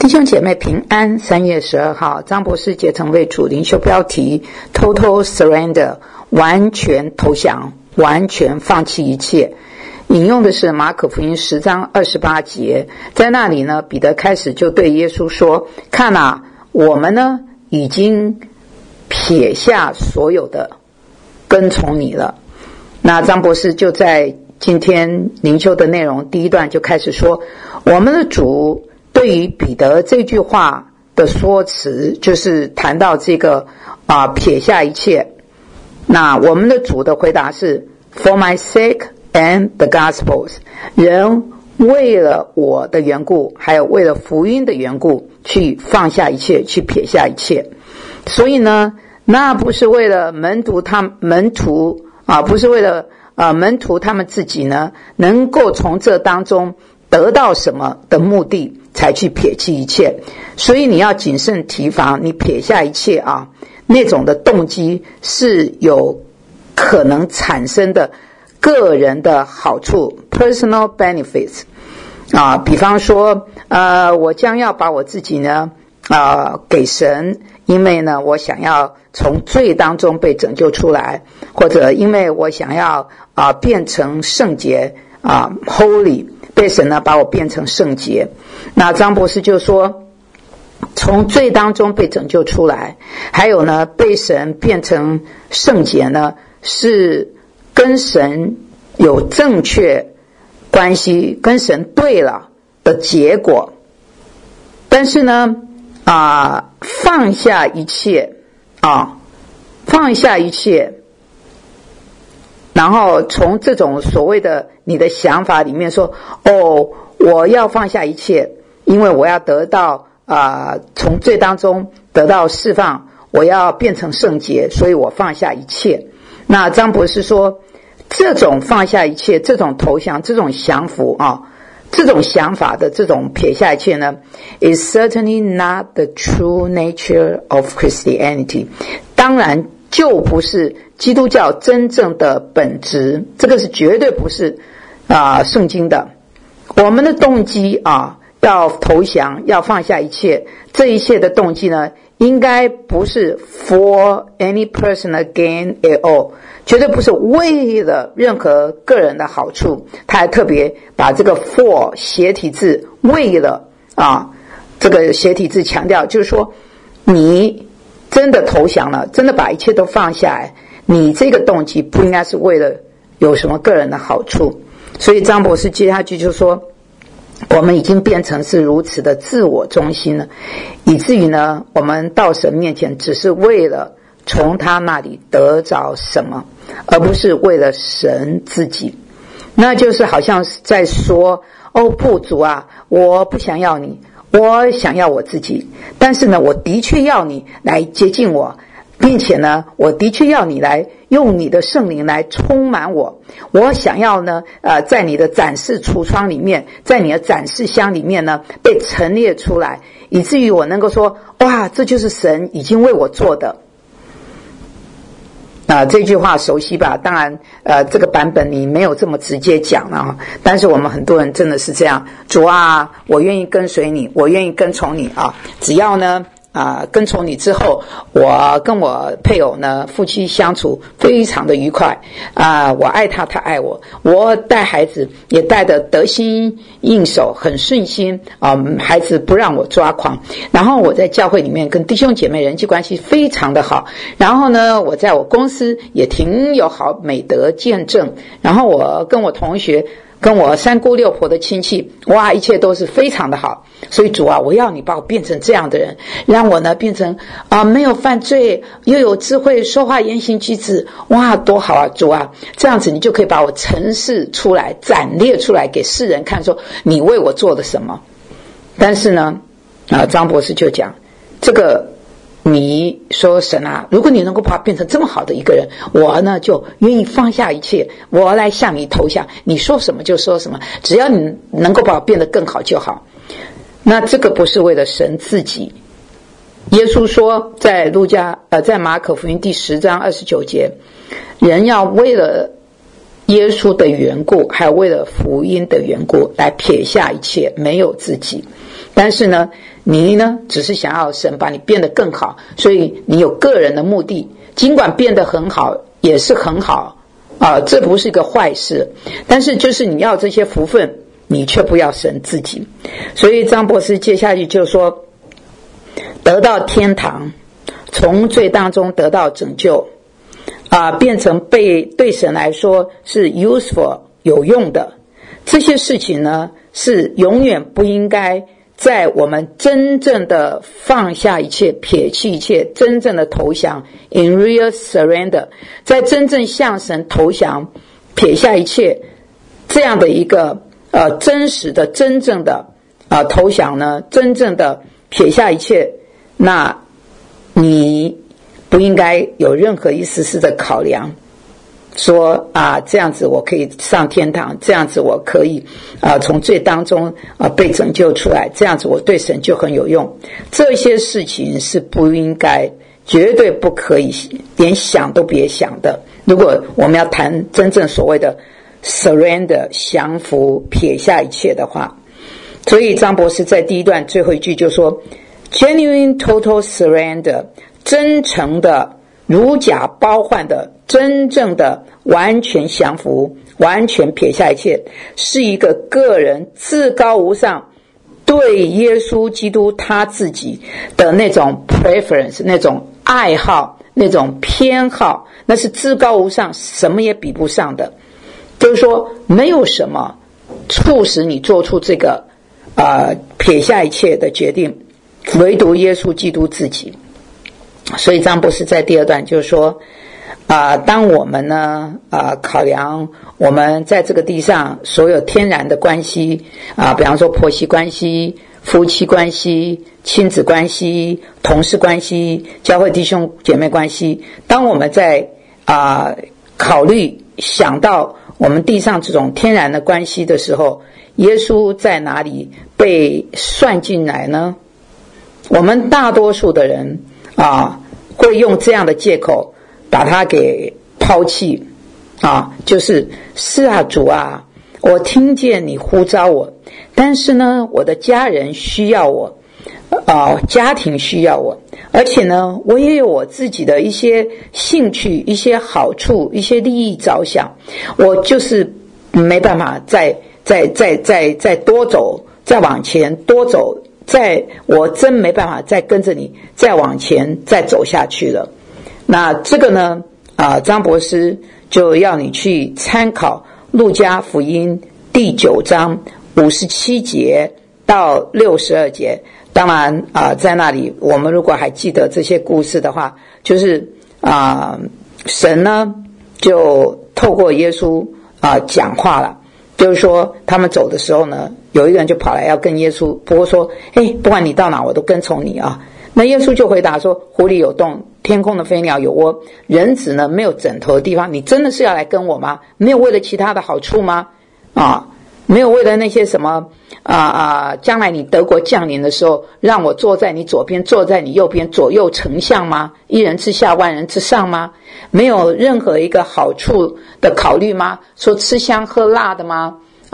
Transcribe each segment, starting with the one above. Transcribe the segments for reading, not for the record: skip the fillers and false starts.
弟兄姐妹平安。3月12号，张博士竭诚为主，灵修标题 Total Surrender， 完全投降，完全放弃一切。引用的是马可福音10章28节，在那里呢，彼得开始就对耶稣说，看啊，我们呢已经撇下所有的跟从你了。那张博士就在今天灵修的内容第一段就开始说，我们的主对于彼得这句话的说辞，就是谈到这个撇下一切。那我们的主的回答是 For my sake and the gospels， 人为了我的缘故，还有为了福音的缘故，去放下一切，去撇下一切。所以呢，那不是为了门徒不是为了门徒他们自己呢能够从这当中得到什么的目的才去撇弃一切。所以你要谨慎提防，你撇下一切那种的动机是有可能产生的个人的好处 personal benefits 比方说我将要把我自己呢给神，因为呢我想要从罪当中被拯救出来，或者因为我想要变成圣洁holy， 被神呢把我变成圣洁。那张博士就说，从罪当中被拯救出来，还有呢被神变成圣洁呢，是跟神有正确关系，跟神对了的结果。但是呢放下一切放下一切，然后从这种所谓的你的想法里面说，我要放下一切，因为我要得到从罪当中得到释放，我要变成圣洁，所以我放下一切。那张博士说，这种放下一切，这种投降，这种降服这种想法的这种撇下一切呢 is certainly not the true nature of Christianity， 当然就不是基督教真正的本质，这个是绝对不是圣经的。我们的动机要投降，要放下一切，这一切的动机呢，应该不是 for any personal gain at all， 绝对不是为了任何个人的好处。他还特别把这个 for 斜体字为了这个斜体字强调，就是说你真的投降了，真的把一切都放下来，你这个动机不应该是为了有什么个人的好处。所以张博士接下去就说，我们已经变成是如此的自我中心了，以至于呢我们到神面前只是为了从他那里得着什么，而不是为了神自己。那就是好像是在说，不，主我不想要你，我想要我自己，但是呢我的确要你来接近我，并且呢我的确要你来用你的圣灵来充满我。我想要呢在你的展示橱窗里面，在你的展示箱里面呢被陈列出来，以至于我能够说，哇，这就是神已经为我做的。这句话熟悉吧？当然这个版本你没有这么直接讲了但是我们很多人真的是这样，主我愿意跟随你，我愿意跟从你只要呢跟从你之后，我跟我配偶呢夫妻相处非常的愉快我爱他，他爱我，我带孩子也带得得心应手，很顺心孩子不让我抓狂，然后我在教会里面跟弟兄姐妹人际关系非常的好，然后呢我在我公司也挺有好美德见证，然后我跟我同学跟我三姑六婆的亲戚，哇，一切都是非常的好。所以主我要你把我变成这样的人，让我呢变成没有犯罪，又有智慧，说话言行举止，哇，多好主这样子你就可以把我陈示出来，展列出来给世人看，说你为我做了什么。但是呢张博士就讲，这个你说神如果你能够把我变成这么好的一个人，我呢就愿意放下一切，我来向你投降，你说什么就说什么，只要你能够把我变得更好就好。那这个不是为了神自己。耶稣说在在马可福音第10章29节，人要为了耶稣的缘故，还有为了福音的缘故来撇下一切，没有自己。但是呢你呢只是想要神把你变得更好，所以你有个人的目的，尽管变得很好也是很好这不是一个坏事，但是就是你要这些福分，你却不要神自己。所以张博士接下去就说，得到天堂，从罪当中得到拯救变成对神来说是 useful 有用的，这些事情呢是永远不应该在我们真正的放下一切，撇弃一切，真正的投降 in real surrender， 在真正向神投降，撇下一切这样的一个真实的真正的投降呢，真正的撇下一切，那你不应该有任何一丝丝的考量，说这样子我可以上天堂，这样子我可以从罪当中被拯救出来，这样子我对神就很有用。这些事情是不应该，绝对不可以，连想都别想的。如果我们要谈真正所谓的 surrender 降服，撇下一切的话，所以张博士在第一段最后一句就说 genuine total surrender， 真诚的如假包换的真正的完全降服，完全撇下一切，是一个个人至高无上对耶稣基督他自己的那种 preference， 那种爱好，那种偏好，那是至高无上，什么也比不上的。就是说没有什么促使你做出这个撇下一切的决定，唯独耶稣基督自己。所以张博士在第二段就说当我们呢考量我们在这个地上所有天然的关系比方说婆媳关系、夫妻关系、亲子关系、同事关系、教会弟兄姐妹关系，当我们在考虑想到我们地上这种天然的关系的时候，耶稣在哪里被算进来呢？我们大多数的人会用这样的借口把它给抛弃就是主啊，我听见你呼召我，但是呢我的家人需要我家庭需要我，而且呢我也有我自己的一些兴趣、一些好处、一些利益着想，我就是没办法再多走，再往前多走，我真没办法再跟着你再往前再走下去了。那这个呢张博士就要你去参考路加福音第9章57节到62节。当然在那里我们如果还记得这些故事的话，就是神呢就透过耶稣讲话了，就是说他们走的时候呢，有一个人就跑来要跟耶稣说不管你到哪我都跟从你那耶稣就回答说，湖里有洞，天空的飞鸟有窝，人子呢没有枕头的地方，你真的是要来跟我吗？没有为了其他的好处吗？没有为了那些什么将来你得国降临的时候让我坐在你左边，坐在你右边，左右丞相吗？一人之下万人之上吗？没有任何一个好处的考虑吗？说吃香喝辣的吗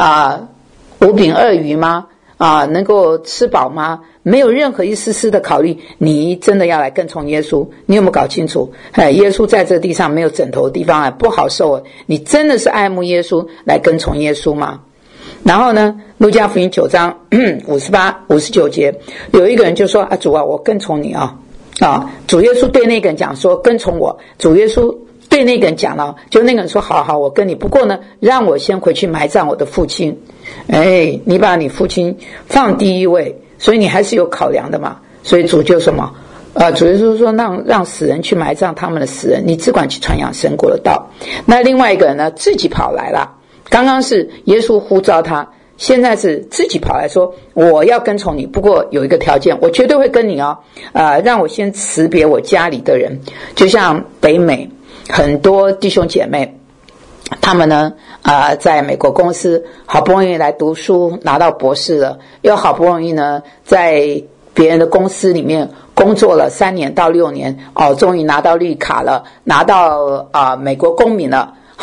？5饼2鱼吗？能够吃饱吗？没有任何一丝丝的考虑，你真的要来跟从耶稣？你有没有搞清楚？耶稣在这地上没有枕头的地方不好受你真的是爱慕耶稣来跟从耶稣吗？然后呢路加福音9章58、59节，有一个人就说主啊，我跟从你主耶稣对那个人讲说跟从我，主耶稣对那个人讲了，就那个人说好我跟你，不过呢让我先回去埋葬我的父亲。你把你父亲放第一位，所以你还是有考量的嘛。所以主就什么主耶稣说让死人去埋葬他们的死人，你只管去传扬神国的道。那另外一个人呢自己跑来了，刚刚是耶稣呼召他，现在是自己跑来说我要跟从你，不过有一个条件，我绝对会跟你让我先辞别我家里的人。就像北美很多弟兄姐妹，他们呢在美国公司好不容易来读书拿到博士了，又好不容易呢在别人的公司里面工作了3年到6年终于拿到绿卡了，拿到美国公民了，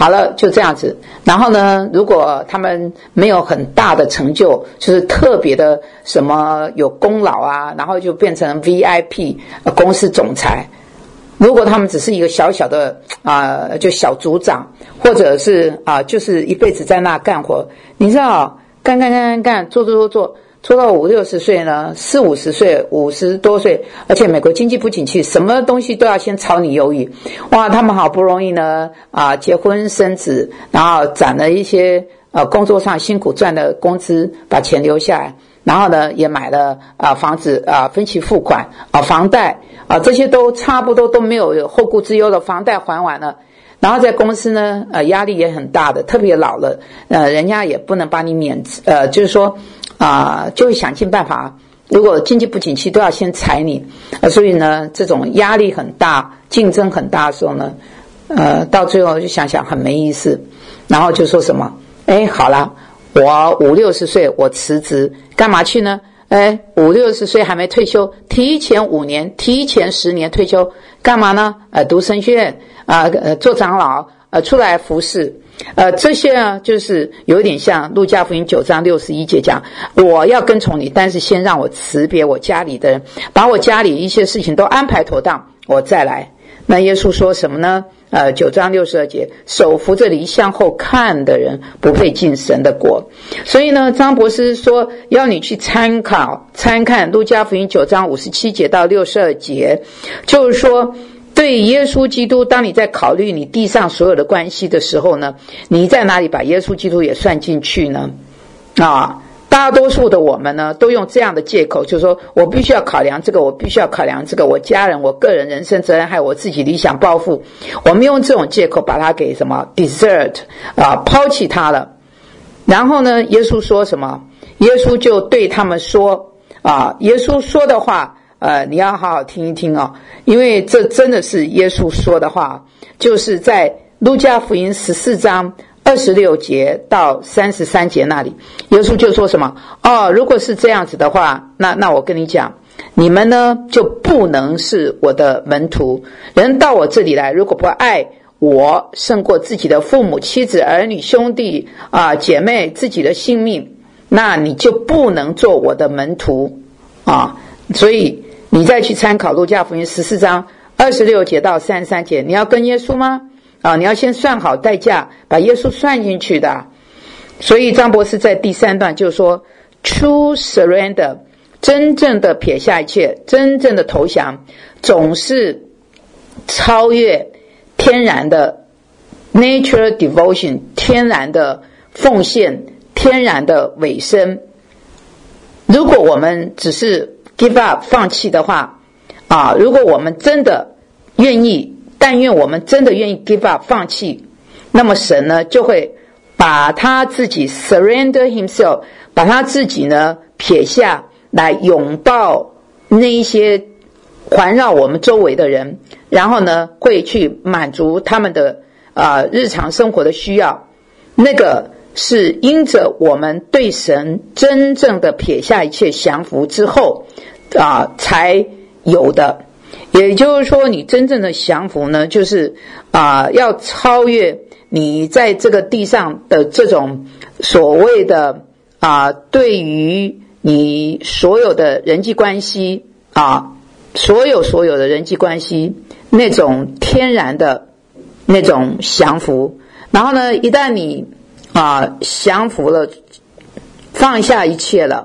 好了，就这样子。然后呢，如果他们没有很大的成就，就是特别的什么有功劳啊，然后就变成 VIP 公司总裁。如果他们只是一个小小的就小组长，或者是就是一辈子在那干活，你知道干做到50-60岁呢，40-50岁，50多岁，而且美国经济不景气，什么东西都要先炒你鱿鱼。哇，他们好不容易呢结婚生子，然后攒了一些工作上辛苦赚的工资，把钱留下来，然后呢也买了房子分期付款房贷这些都差不多都没有后顾之忧了，房贷还完了。然后在公司呢压力也很大的，特别老了人家也不能把你就是说就会想尽办法，如果经济不景气都要先裁你所以呢这种压力很大，竞争很大的时候呢到最后就想想很没意思，然后就说什么好了，我50-60岁我辞职干嘛去呢？50-60岁还没退休，提前5年提前10年退休干嘛呢？读神学院做长老出来服侍这些呢就是有点像路加福音9章61节讲，我要跟从你，但是先让我辞别我家里的人，把我家里一些事情都安排妥当，我再来。那耶稣说什么呢？9章62节，手扶着犁向后看的人不配进神的国。所以呢，张博士说要你去参看路加福音9章57节到62节，就是说对耶稣基督，当你在考虑你地上所有的关系的时候呢，你在哪里把耶稣基督也算进去呢？大多数的我们呢都用这样的借口，就是说我必须要考量这个，我必须要考量这个，我家人，我个人人生责任，还有我自己理想抱负，我们用这种借口把它给什么 desert 抛弃它了。然后呢耶稣说什么？耶稣就对他们说耶稣说的话你要好好听一听因为这真的是耶稣说的话，就是在路加福音14章26节到33节那里，耶稣就说什么如果是这样子的话，那我跟你讲，你们呢就不能是我的门徒。人到我这里来，如果不爱我胜过自己的父母妻子儿女兄弟姐妹自己的性命，那你就不能做我的门徒所以你再去参考路加福音14章26节到33节，你要跟耶稣吗？你要先算好代价，把耶稣算进去的。所以张博士在第3段就说 True surrender， 真正的撇下一切，真正的投降，总是超越天然的 natural devotion， 天然的奉献，天然的委身。如果我们只是 give up 放弃的话如果我们真的愿意，但愿我们真的愿意 give up 放弃，那么神呢就会把他自己 surrender himself， 把他自己呢撇下来拥抱那一些环绕我们周围的人，然后呢会去满足他们的日常生活的需要。那个是因着我们对神真正的撇下一切降服之后才有的。也就是说你真正的降服呢，就是要超越你在这个地上的这种所谓的对于你所有的人际关系所有的人际关系那种天然的那种降服。然后呢一旦你降服了，放下一切了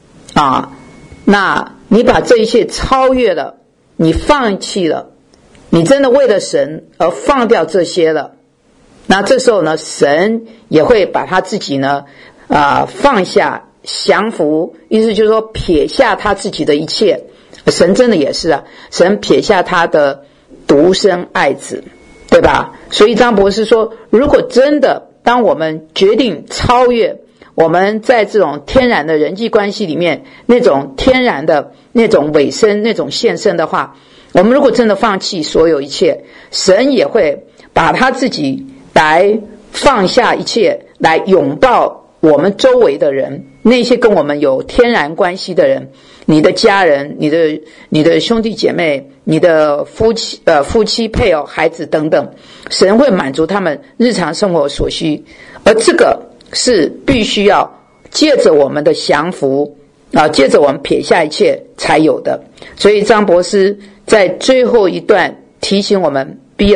那你把这一切超越了，你放弃了，你真的为了神而放掉这些了，那这时候呢神也会把他自己呢放下降服，意思就是说撇下他自己的一切。神真的也是神撇下他的独生爱子，对吧？所以张博士说，如果真的当我们决定超越我们在这种天然的人际关系里面那种天然的那种委身那种献身的话，我们如果真的放弃所有一切，神也会把他自己来放下一切，来拥抱我们周围的人， 那些跟我们有天然关系的人，你的家人，你的兄弟姐妹，你的夫妻配偶孩子等等，神会满足他们日常生活所需，而这个是必须要借着我们的降服借着我们撇下一切才有的。所以张博士在最后一段提醒我们 Be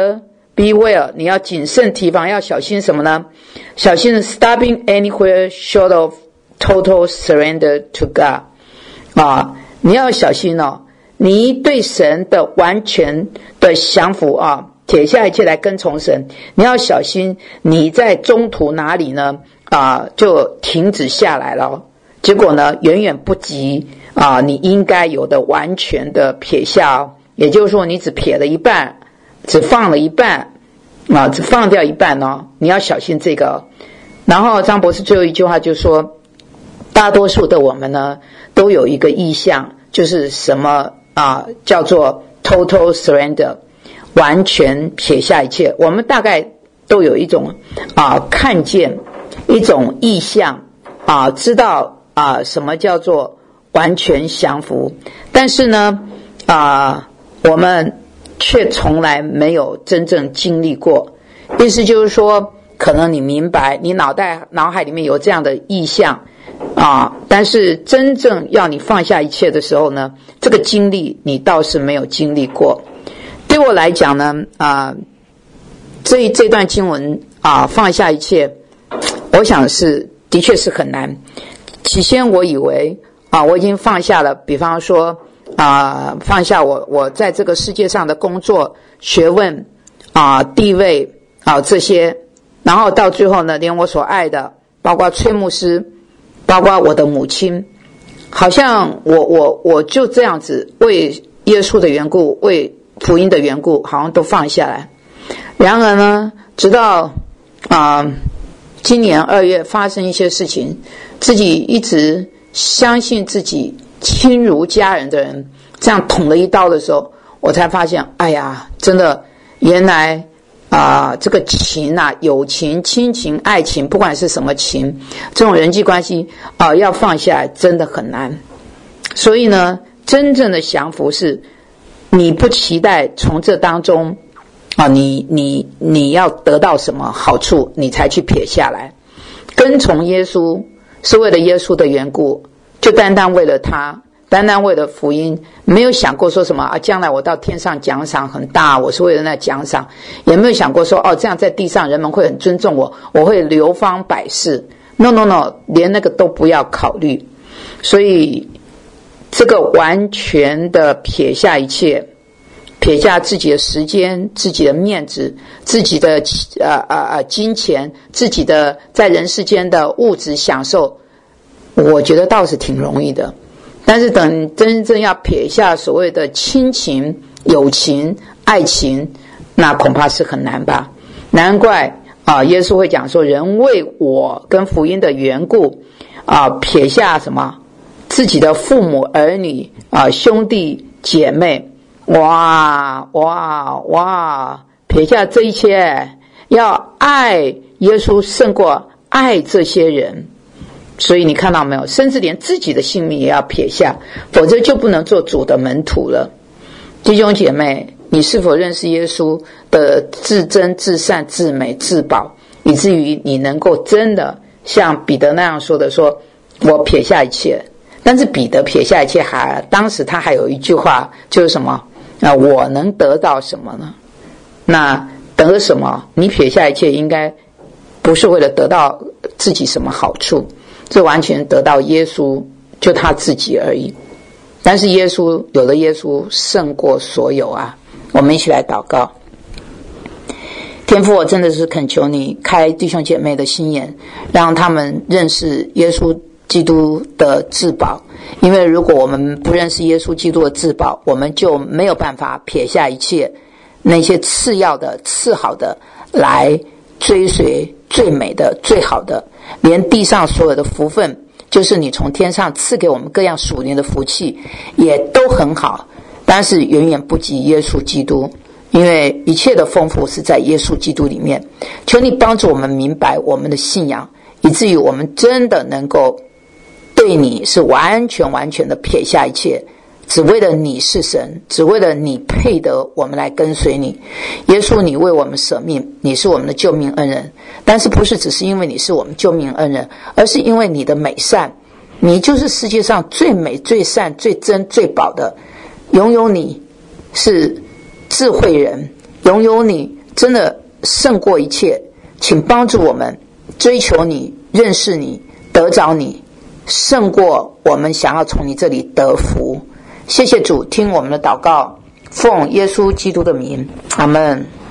aware， 你要谨慎提防，要小心什么呢？小心 stopping anywhere short of total surrender to God 你要小心你对神的完全的降服撇下一切来跟从神，你要小心你在中途哪里呢就停止下来了，结果呢远远不及你应该有的完全的撇下也就是说你只撇了一半，只放了一半只放掉一半你要小心这个。然后张博士最后一句话就说，大多数的我们呢都有一个意向，就是什么叫做 total surrender， 完全撇下一切。我们大概都有一种看见一种意向知道什么叫做完全降服，但是呢我们却从来没有真正经历过。意思就是说，可能你明白，你脑海里面有这样的意向但是真正要你放下一切的时候呢，这个经历你倒是没有经历过。对我来讲呢这段经文放下一切，我想的确是很难。起先我以为我已经放下了，比方说放下我在这个世界上的工作、学问地位这些，然后到最后呢，连我所爱的，包括崔牧师，包括我的母亲，好像我就这样子为耶稣的缘故，为福音的缘故，好像都放下来。然而呢，直到今年2月发生一些事情，自己一直相信自己亲如家人的人这样捅了一刀的时候，我才发现，哎呀，真的原来这个情友情、亲情、爱情，不管是什么情，这种人际关系要放下来真的很难。所以呢，真正的降服是你不期待从这当中你要得到什么好处，你才去撇下来。跟从耶稣是为了耶稣的缘故，就单单为了他，单单为了福音，没有想过说什么将来我到天上奖赏很大，我是为了那奖赏，也没有想过说这样在地上人们会很尊重我，我会流芳百世。 No， 连那个都不要考虑。所以这个完全的撇下一切，撇下自己的时间、自己的面子、自己的金钱、自己的在人世间的物质享受，我觉得倒是挺容易的。但是等真正要撇下所谓的亲情、友情、爱情，那恐怕是很难吧。难怪耶稣会讲说，人为我跟福音的缘故撇下什么自己的父母儿女兄弟姐妹，哇，撇下这一切，要爱耶稣胜过爱这些人。所以你看到没有，甚至连自己的性命也要撇下，否则就不能做主的门徒了。弟兄姐妹，你是否认识耶稣的至真、至善、至美、至宝，以至于你能够真的像彼得那样说的，说我撇下一切。但是彼得撇下一切当时他还有一句话，就是什么我能得到什么呢？那得什么？你撇下一切应该不是为了得到自己什么好处，这完全得到耶稣就他自己而已。但是耶稣有了耶稣胜过所有我们一起来祷告。天父，我真的是恳求你开弟兄姐妹的心眼，让他们认识耶稣基督的至宝。因为如果我们不认识耶稣基督的至宝，我们就没有办法撇下一切那些次要的、次好的来追随最美的、最好的。连地上所有的福分，就是你从天上赐给我们各样属灵的福气，也都很好，但是远远不及耶稣基督。因为一切的丰富是在耶稣基督里面。求你帮助我们明白我们的信仰，以至于我们真的能够对你是完全的撇下一切，只为了你是神，只为了你配得我们来跟随你。耶稣，你为我们舍命，你是我们的救命恩人，但是不是只是因为你是我们救命恩人，而是因为你的美善，你就是世界上最美最善最真最宝的。拥有你是智慧人，拥有你真的胜过一切。请帮助我们追求你，认识你，得着你，胜过我们想要从你这里得福。谢谢主，听我们的祷告，奉耶稣基督的名，阿们。